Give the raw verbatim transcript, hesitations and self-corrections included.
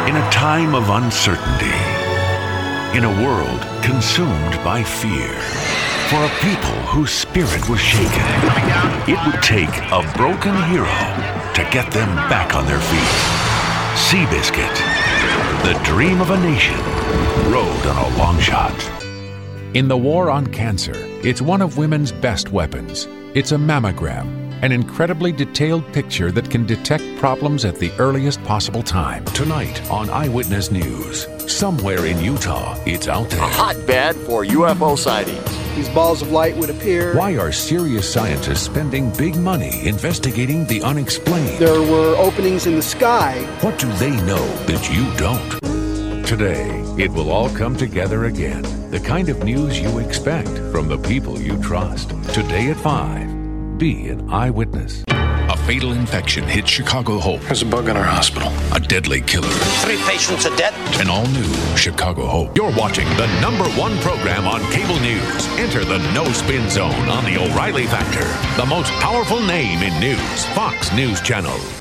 In a time of uncertainty, in a world consumed by fear, for a people whose spirit was shaken, it would take a broken hero to get them back on their feet. Seabiscuit, the dream of a nation, rode on a long shot. In the war on cancer, it's one of women's best weapons. It's a mammogram, an incredibly detailed picture that can detect problems at the earliest possible time. Tonight on Eyewitness News, somewhere in Utah, it's out there. A hotbed for U F O sightings. These balls of light would appear. Why are serious scientists spending big money investigating the unexplained? There were openings in the sky. What do they know that you don't? Today, it will all come together again. The kind of news you expect from the people you trust. Today at five, be an eyewitness. A fatal infection hit Chicago Hope. There's a bug in our hospital. A deadly killer. Three patients are dead. An all-new Chicago Hope. You're watching the number one program on cable news. Enter the no-spin zone on the O'Reilly Factor. The most powerful name in news. Fox News Channel.